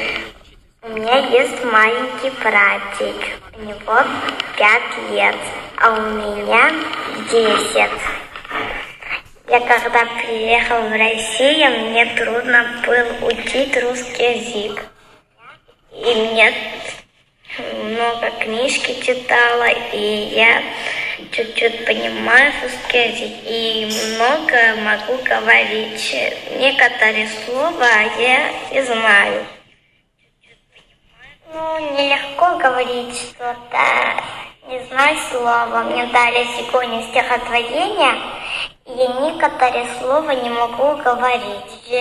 У меня есть маленький братик. У него пять лет, а у меня десять. Я когда приехала в Россию, мне трудно было учить русский язык. И мне много книжки читала, и я чуть-чуть понимаю русский язык и много могу говорить. Некоторые слова я не знаю. Ну, нелегко говорить что-то, не знаю слова. Мне дали сегодня стихотворение, и некоторые слова не могу говорить.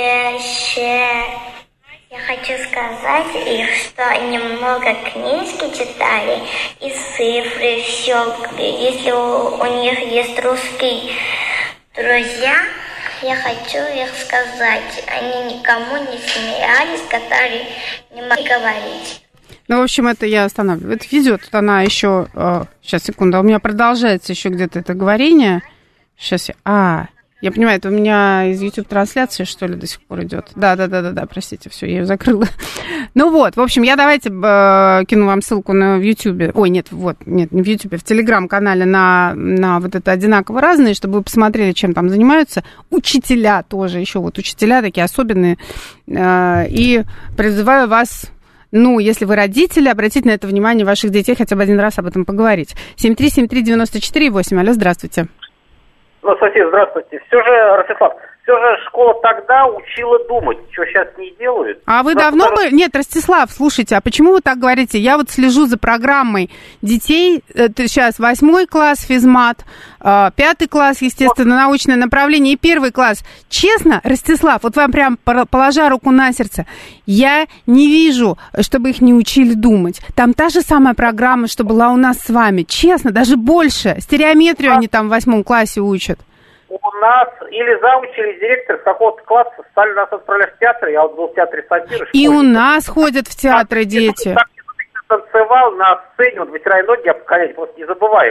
Я хочу сказать их, что они много книжки читали и цифры щелкали. Если у, у них есть русские друзья, я хочу их сказать. Они никому не смеялись, которые не могли говорить. Ну, в общем, это я останавливаю. Это видео, тут она еще... Э, сейчас, секунду, у меня продолжается еще где-то это говорение. Сейчас я... А... Я понимаю, это у меня из YouTube-трансляции, что ли, до сих пор идет. Да, да, да, да, да, простите, все, я ее закрыла. Ну вот, в общем, я давайте э, кину вам ссылку на в YouTube. Ой, нет, вот, нет, не в YouTube, в Телеграм-канале на, на вот это одинаково разные, чтобы вы посмотрели, чем там занимаются. Учителя тоже, еще вот учителя такие особенные. Э, и призываю вас... Ну, если вы родители, обратите на это внимание ваших детей, хотя бы один раз об этом поговорить. семь три семь три девяносто четыре восемь. Алло, здравствуйте. Ну, Анастасия, здравствуйте. Все же, Ростислав, все же школа тогда учила думать, что сейчас не делают. А вы Просто давно даже... бы... Нет, Ростислав, слушайте, а почему вы так говорите? Я вот слежу за программой детей. Это сейчас восьмой класс физмат, пятый класс, естественно, научное направление, и первый класс. Честно, Ростислав, вот вам прям положа руку на сердце, я не вижу, чтобы их не учили думать. Там та же самая программа, что была у нас с вами. Честно, даже больше. Стереометрию они там в восьмом классе учат. У нас или зауч, или директор с какого-то класса стали нас отправлять в театр. Я вот был в театре сатиры. И у нас ходят в театры дети. Так, танцевал на сцене, вот вытирая ноги об колени, просто незабываемо.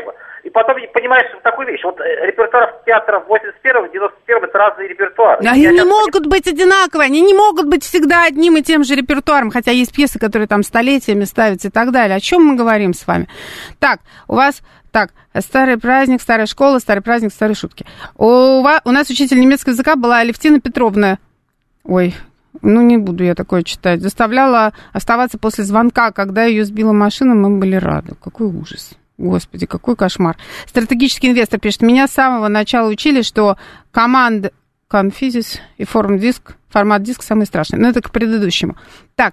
И потом понимаешь такую вещь. Вот репертуар театра восемьдесят первого, девяносто первого это разные репертуары. Они не могут быть одинаковые, они не могут быть всегда одним и тем же репертуаром, хотя есть пьесы, которые там столетиями ставятся и так далее. О чем мы говорим с вами? Так, у вас... Так, старый праздник, старая школа, старый праздник, старые шутки. У, вас, у нас учитель немецкого языка была Алевтина Петровна. Ой, ну не буду я такое читать. Заставляла оставаться после звонка, когда ее сбила машина, мы были рады. Какой ужас. Господи, какой кошмар. Стратегический инвестор пишет, меня с самого начала учили, что команда конфизис и форм диск, формат диск самый страшный. Но это к предыдущему. Так,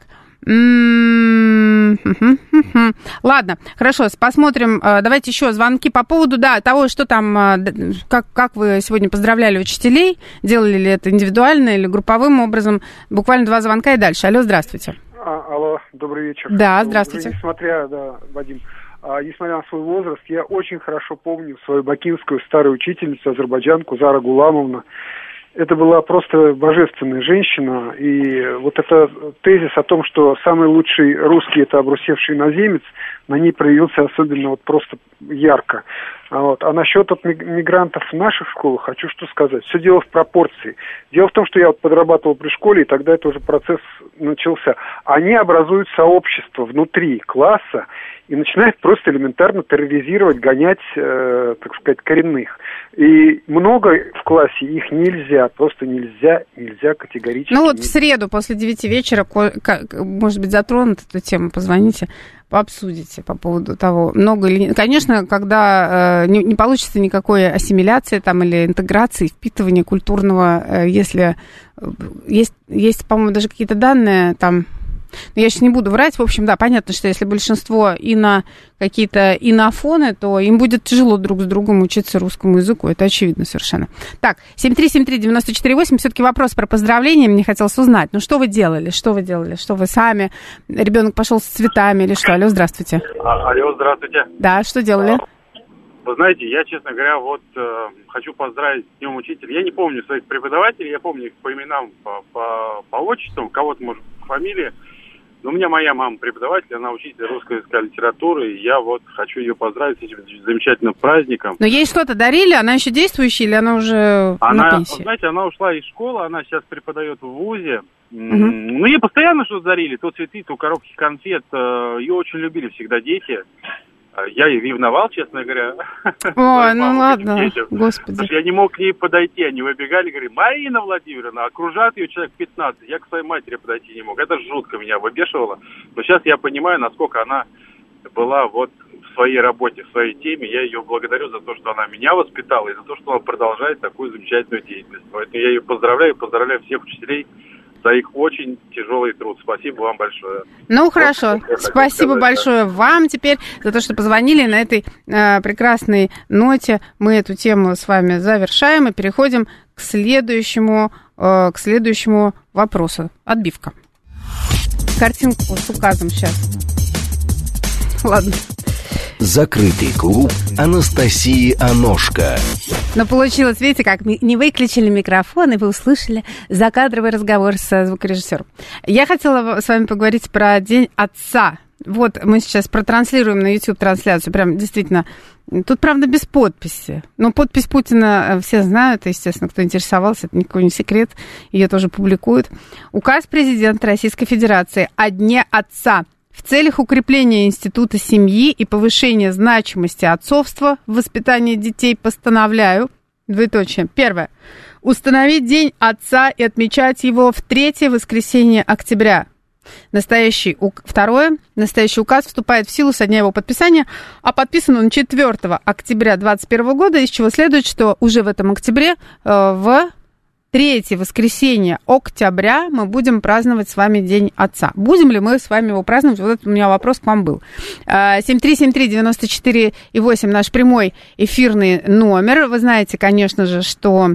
ладно, хорошо, посмотрим. Давайте еще звонки по поводу, да, того, что там, как, как вы сегодня поздравляли учителей, делали ли это индивидуально или групповым образом. Буквально два звонка и дальше. Алло, здравствуйте. А, алло, добрый вечер. Да, здравствуйте. Уже, несмотря, да, Вадим, а, несмотря на свой возраст, я очень хорошо помню свою бакинскую старую учительницу, азербайджанку Зара Гуламовна. Это была просто божественная женщина, и вот этот тезис о том, что самый лучший русский – это обрусевший иноземец, на ней проявился особенно вот просто ярко. А, вот. а насчет от мигрантов в наших школах хочу что сказать. Все дело в пропорции. Дело в том, что я вот подрабатывал при школе, и тогда это уже процесс начался. Они образуют сообщество внутри класса и начинают просто элементарно терроризировать, гонять, э, так сказать, коренных. И много в классе их нельзя, просто нельзя, нельзя категорически. Ну вот нельзя. В среду после девяти вечера, может быть, затронут эту тему, позвоните, пообсудите по поводу того, много или нет. Конечно, когда э, не, не получится никакой ассимиляции там, или интеграции, впитывания культурного, э, если э, есть, есть, по-моему, даже какие-то данные там. Но я сейчас не буду врать. В общем, да, понятно, что если большинство и на какие-то инофоны, то им будет тяжело друг с другом учиться русскому языку. Это очевидно совершенно. Так, семь три семь три девять четыре восемь. Все-таки вопрос про поздравления мне хотелось узнать. Ну, что вы делали? Что вы делали? Что вы сами? Ребенок пошел с цветами или что? Алло, здравствуйте. А, алло, здравствуйте. Да, что делали? Вы знаете, я, честно говоря, вот э, хочу поздравить с Днем Учителя. Я не помню своих преподавателей, я помню их по именам, по, по, по отчествам, кого-то, может, по фамилии. Но у меня моя мама преподаватель, она учитель русской языка и литературы, и я вот хочу ее поздравить с этим замечательным праздником. Но ей что-то дарили? Она еще действующая или она уже она, на пенсии? Знаете, она ушла из школы, она сейчас преподает в вузе. Угу. Ну, ей постоянно что-то дарили, то цветы, то коробки конфет. Ее очень любили всегда дети. Я и ревновал, честно говоря. Ой, ну ладно, господи. Потому что я не мог к ней подойти, они выбегали, говорили, Марина Владимировна, окружат ее человек пятнадцать, я к своей матери подойти не мог. Это жутко меня выбешивало. Но сейчас я понимаю, насколько она была вот в своей работе, в своей теме. Я ее благодарю за то, что она меня воспитала, и за то, что она продолжает такую замечательную деятельность. Поэтому я ее поздравляю, поздравляю всех учителей за их очень тяжелый труд. Спасибо вам большое. Ну, хорошо. Спасибо большое вам теперь за то, что позвонили. На этой э, прекрасной ноте мы эту тему с вами завершаем и переходим к следующему, э, к следующему вопросу. Отбивка. Картинку с указом сейчас. Ладно. Закрытый клуб Анастасии Аношко. Но получилось, видите, как не выключили микрофон, и вы услышали закадровый разговор со звукорежиссером. Я хотела с вами поговорить про День Отца. Вот мы сейчас протранслируем на YouTube трансляцию, прям действительно, тут, правда, без подписи. Но подпись Путина все знают, естественно, кто интересовался, это никакой не секрет, ее тоже публикуют. Указ президента Российской Федерации о Дне Отца. В целях укрепления института семьи и повышения значимости отцовства в воспитании детей постановляю, двоеточие, первое, установить День Отца и отмечать его в третье воскресенье октября. Настоящий, второе, настоящий указ вступает в силу со дня его подписания, а подписан он четвёртого октября двадцать первого года, из чего следует, что уже в этом октябре, в третье воскресенье октября мы будем праздновать с вами День Отца. Будем ли мы с вами его праздновать? Вот это у меня вопрос к вам был. семь три семь три девять четыре восемь наш прямой эфирный номер. Вы знаете, конечно же, что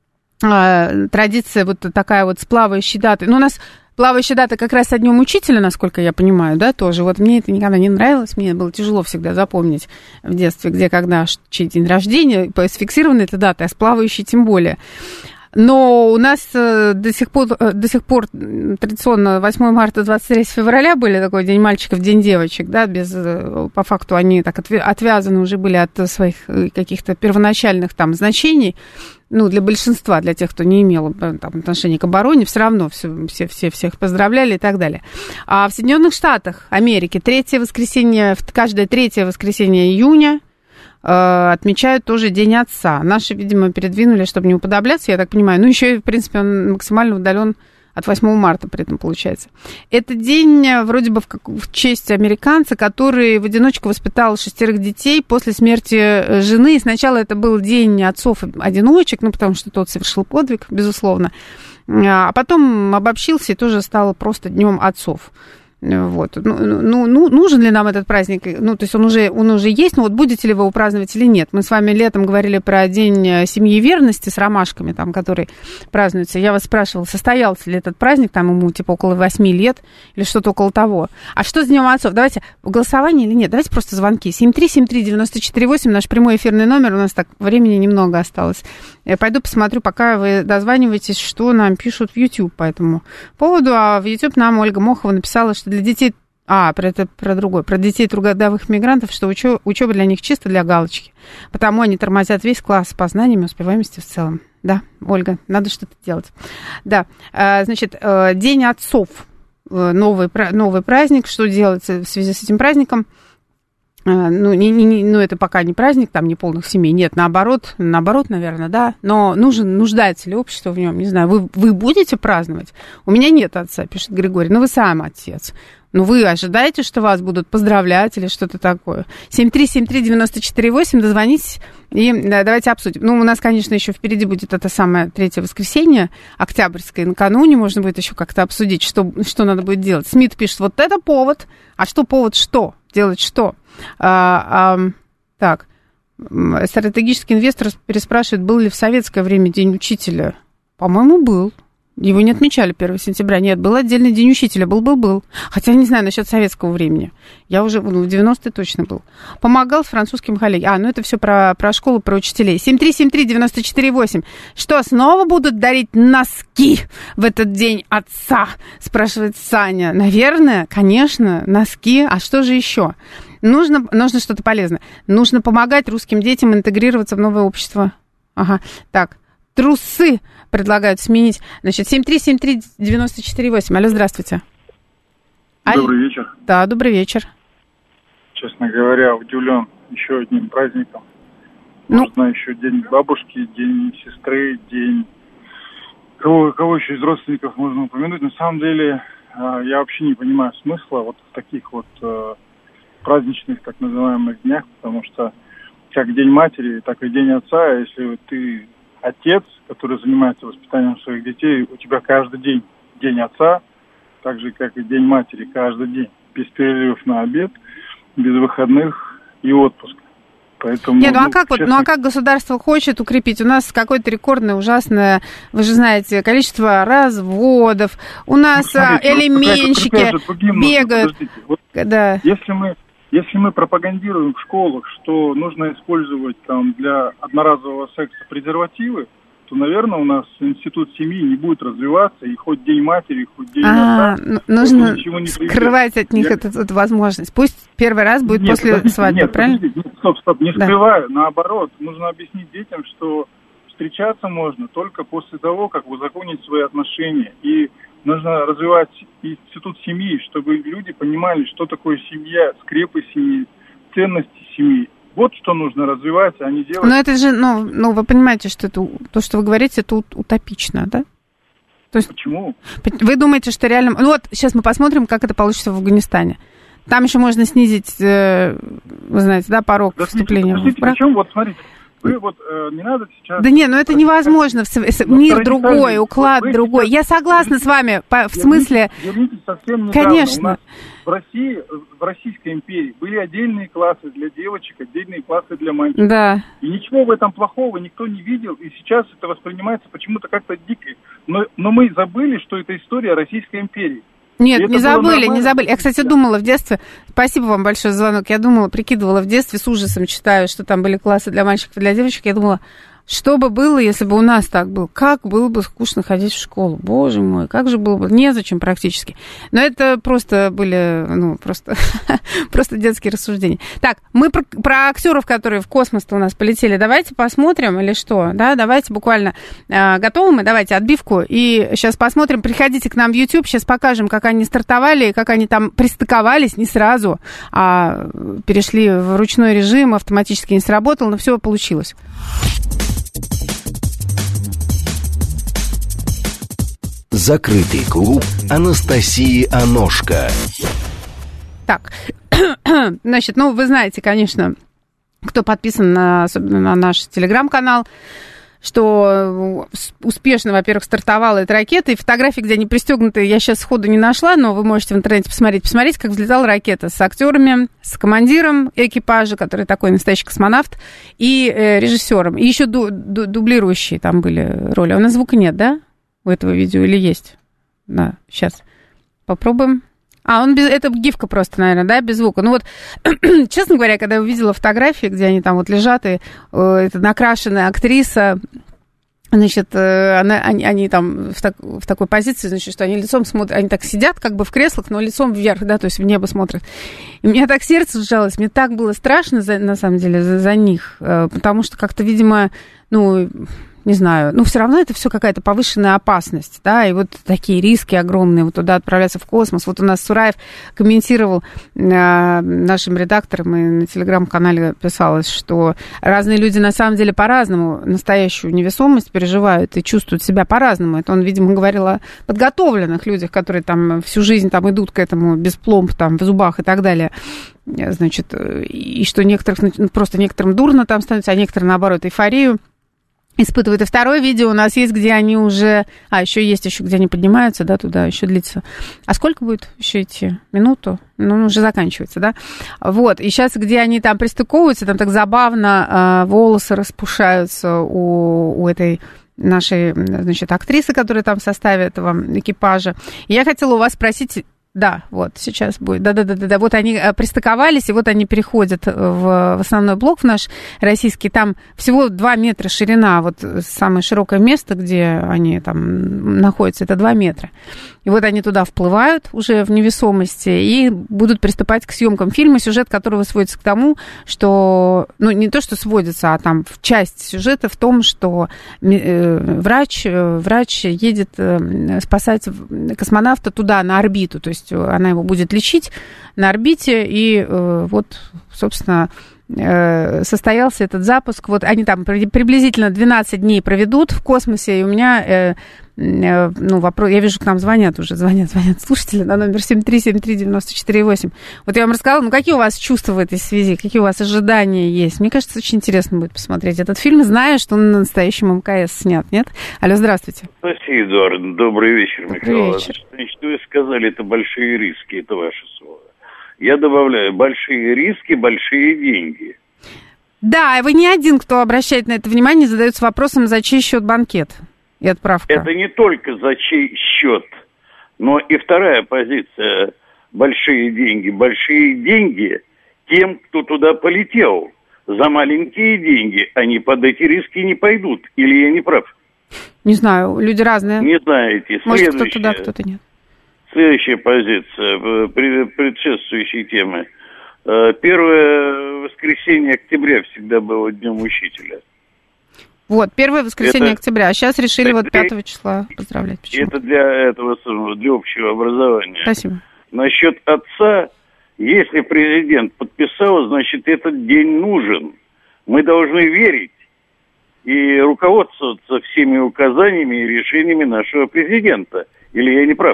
традиция вот такая вот с плавающей датой. Но у нас плавающая дата как раз со Днем Учителя, насколько я понимаю, да, тоже. Вот мне это никогда не нравилось, мне было тяжело всегда запомнить в детстве, где, когда, чей день рождения, с фиксированной этой датой, а с плавающей тем более. Но у нас до сих пор, до сих пор традиционно восьмое марта, двадцать третьего февраля были такой день мальчиков, день девочек, да, без, по факту они так отвязаны уже были от своих каких-то первоначальных там значений. Ну, для большинства, для тех, кто не имел там, отношения к обороне, все равно все, все, все, всех поздравляли и так далее. А в Соединенных Штатах Америки третье воскресенье, каждое третье воскресенье июня э, отмечают тоже День Отца. Наши, видимо, передвинули, чтобы не уподобляться, я так понимаю. Ну, еще и, в принципе, он максимально удален от восьмого марта при этом получается. Это день вроде бы в, как, в честь американца, который в одиночку воспитал шестерых детей после смерти жены. И сначала это был день отцов-одиночек, ну, потому что тот совершил подвиг, безусловно. А потом обобщился и тоже стал просто днем отцов. Вот. Ну, ну, ну, нужен ли нам этот праздник? Ну, то есть он уже, он уже есть, но вот будете ли вы его праздновать или нет? Мы с вами летом говорили про День семьи и верности с ромашками, там, который празднуется. Я вас спрашивала, состоялся ли этот праздник, там ему типа около восьми лет или что-то около того. А что с Днем отцов? Давайте, голосование или нет? Давайте просто звонки. семь три семь три девять четыре восемь, наш прямой эфирный номер. У нас так времени немного осталось. Я пойду посмотрю, пока вы дозваниваетесь, что нам пишут в YouTube по этому поводу. А в YouTube нам Ольга Мохова написала, что для детей... А, про это про другое. Про детей трудовых мигрантов, что учё, учеба для них чисто для галочки. Потому они тормозят весь класс по знаниям и успеваемости в целом. Да, Ольга, надо что-то делать. Да, значит, День отцов. Новый, новый праздник. Что делать в связи с этим праздником? Ну, не, не, ну, это пока не праздник, там, не полных семей. Нет, наоборот, наоборот, наверное, да. Но нужен, нуждается ли общество в нем? Не знаю, вы, вы будете праздновать? У меня нет отца, пишет Григорий. Ну, вы сам отец. Ну, вы ожидаете, что вас будут поздравлять или что-то такое? семь три семь три девять четыре восемь, дозвонитесь и да, давайте обсудим. Ну, у нас, конечно, еще впереди будет это самое третье воскресенье, октябрьское, накануне можно будет еще как-то обсудить, что, что надо будет делать. Смит пишет, вот это повод. А что повод что? Делать что? А, а, так, стратегический инвестор переспрашивает, был ли в советское время День учителя? По-моему, был. Его не отмечали первого сентября. Нет, был отдельный День учителя. Был-был-был. Хотя не знаю насчет советского времени. Я уже, ну, в девяностые точно был. Помогал с французским коллегам. А, ну это все про, про школу, про учителей. семь три семь три девять четыре восемь. Что, снова будут дарить носки в этот День отца? Спрашивает Саня. Наверное, конечно, носки. А что же еще? Нужно, нужно что-то полезное. Нужно помогать русским детям интегрироваться в новое общество. Ага, так. Трусы предлагают сменить. Значит, семь три семь три девять четыре восемь. Алло, здравствуйте. Добрый Алло. вечер. Да, добрый вечер. Честно говоря, удивлен еще одним праздником. Ну... Нужно еще день бабушки, день сестры, день... Кого, кого еще из родственников можно упомянуть? На самом деле, я вообще не понимаю смысла вот в таких вот праздничных, так называемых днях, потому что как День матери, так и День отца, если ты... отец, который занимается воспитанием своих детей, у тебя каждый день День отца, так же, как и День матери, каждый день, без перерывов на обед, без выходных и отпуска. Поэтому, Нет, ну, ну, а как честно... вот, ну а как государство хочет укрепить? У нас какое-то рекордное, ужасное, вы же знаете, количество разводов. У нас ну, смотрите, элеменщики вот бегают. Вот да. Если мы Если мы пропагандируем в школах, что нужно использовать там для одноразового секса презервативы, то, наверное, у нас институт семьи не будет развиваться, и хоть День матери, хоть День а, отца, нужно скрывать от них Я... эту, эту возможность. Пусть первый раз будет нет, после свадьбы, нет, правильно? Нет, стоп, стоп, не да. скрываю, наоборот. Нужно объяснить детям, что встречаться можно только после того, как узаконить свои отношения. И нужно развивать институт семьи, чтобы люди понимали, что такое семья, скрепы семьи, ценности семьи. Вот что нужно развивать, а не делать... Но это же, ну, ну вы понимаете, что это, то, что вы говорите, это утопично, да? То есть, почему? Вы думаете, что реально... Ну вот, сейчас мы посмотрим, как это получится в Афганистане. Там еще можно снизить, э, вы знаете, да, порог да, вступления в брак. Причем, вот смотрите, вы вот э, не надо сейчас... Да нет, ну это невозможно. Мир другой, уклад вы другой. Я согласна с вами по, в смысле... Вернитесь совсем недавно. Конечно. У нас в России, в Российской империи были отдельные классы для девочек, отдельные классы для мальчиков. Да. И ничего в этом плохого никто не видел. И сейчас это воспринимается почему-то как-то дико. Но, но мы забыли, что это история Российской империи. Нет, не забыли, не забыли. Я, кстати, думала в детстве, спасибо вам большое за звонок, я думала, прикидывала в детстве, с ужасом читаю, что там были классы для мальчиков и для девочек, я думала, Что бы было, если бы у нас так было? Как было бы скучно ходить в школу? Боже мой, как же было бы? Незачем практически. Но это просто были, ну, просто, просто детские рассуждения. Так, мы про, про актеров, которые в космос-то у нас полетели, давайте посмотрим или что? Да, давайте буквально э, готовы мы? Давайте отбивку. И сейчас посмотрим. Приходите к нам в YouTube, сейчас покажем, как они стартовали, как они там пристыковались не сразу, а перешли в ручной режим, автоматически не сработал, но все получилось. Закрытый клуб Анастасии Аношко. Так, значит, ну, вы знаете, конечно, кто подписан на, особенно на наш телеграм-канал, что успешно, во-первых, стартовала эта ракета, и фотографии, где они пристегнуты, я сейчас сходу не нашла, но вы можете в интернете посмотреть. Посмотрите, как взлетала ракета с актерами, с командиром экипажа, который такой настоящий космонавт, и э, режиссером. И еще ду- ду- дублирующие там были роли. У нас звука нет, да, у этого видео, или есть? Да, сейчас попробуем. А, он без... это гифка просто, наверное, да, без звука. Ну вот, честно говоря, когда я увидела фотографии, где они там вот лежат, и э, это накрашенная актриса, значит, э, она, они, они там в, так, в такой позиции, значит, что они лицом смотрят, они так сидят как бы в креслах, но лицом вверх, да, то есть в небо смотрят. И у меня так сердце сжалось, мне так было страшно, за, на самом деле, за, за них, э, потому что как-то, видимо, ну... не знаю, ну, все равно это все какая-то повышенная опасность, да, и вот такие риски огромные, вот туда отправляться в космос. Вот у нас Сураев комментировал э, нашим редакторам, и на телеграм-канале писалось, что разные люди на самом деле по-разному настоящую невесомость переживают и чувствуют себя по-разному. Это он, видимо, говорил о подготовленных людях, которые там всю жизнь там идут к этому без пломб, там, в зубах и так далее. Значит, и что некоторых, просто некоторым дурно там становится, а некоторым, наоборот, эйфорию испытывают. И второе видео у нас есть, где они уже... А, еще есть еще, где они поднимаются, да, туда еще длится. А сколько будет еще идти? Минуту? Ну, он уже заканчивается, да? Вот. И сейчас, где они там пристыковываются, там так забавно э, волосы распушаются у, у этой нашей, значит, актрисы, которая там в составе этого экипажа. И я хотела у вас спросить... Да, вот, сейчас будет. Да-да-да-да. Вот они пристыковались, и вот они переходят в, в основной блок в наш российский. Там всего два метра ширина, вот самое широкое место, где они там находятся, это два метра. И вот они туда вплывают уже в невесомости и будут приступать к съемкам фильма, сюжет которого сводится к тому, что, ну, не то, что сводится, а там часть сюжета в том, что врач, врач едет спасать космонавта туда, на орбиту, то есть она его будет лечить на орбите, и вот, собственно, состоялся этот запуск. Вот они там приблизительно двенадцать дней проведут в космосе, и у меня... Ну, вопрос, я вижу, к нам звонят уже, звонят, звонят слушатели на номер семь три семь три девять четыре восемь. Вот я вам рассказала, ну, какие у вас чувства в этой связи, какие у вас ожидания есть? Мне кажется, очень интересно будет посмотреть этот фильм, зная, что он на настоящем МКС снят, нет? Алло, здравствуйте. Спасибо, Эдуард. Добрый вечер, Михаил. Добрый вечер. Значит, вы сказали, это большие риски, это ваше слово. Я добавляю, большие риски, большие деньги. Да, вы не один, кто обращает на это внимание, задается вопросом, за чей счет банкет и отправка. Это не только за чей счет, но и вторая позиция. Большие деньги. Большие деньги тем, кто туда полетел. За маленькие деньги они под эти риски не пойдут. Или я не прав? Не знаю, люди разные. Не знаете. Может, кто-то да, кто-то нет. Следующая позиция предшествующей темы. Первое воскресенье октября всегда было Днем Учителя. Вот, первое воскресенье это, октября, а сейчас решили вот пятого числа поздравлять. Почему? Это для этого, для общего образования. Спасибо. Насчет отца, если президент подписал, значит, этот день нужен. Мы должны верить и руководствоваться всеми указаниями и решениями нашего президента. Или я не прав?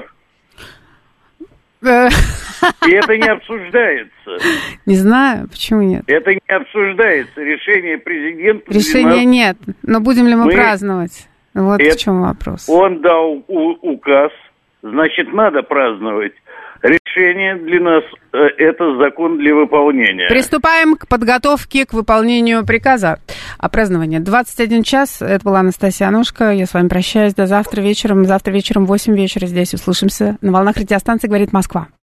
И это не обсуждается. Не знаю, почему нет. Это не обсуждается. Решение президента... Решения нет. Но будем ли мы, мы... праздновать? Вот это... в чем вопрос. Он дал у- указ, значит, надо праздновать. Решение для нас – это закон для выполнения. Приступаем к подготовке к выполнению приказа о праздновании. двадцать один час. Это была Анастасия Аношко. Я с вами прощаюсь до завтра вечером. Завтра вечером в восемь вечера здесь услышимся. На волнах радиостанции «Говорит Москва».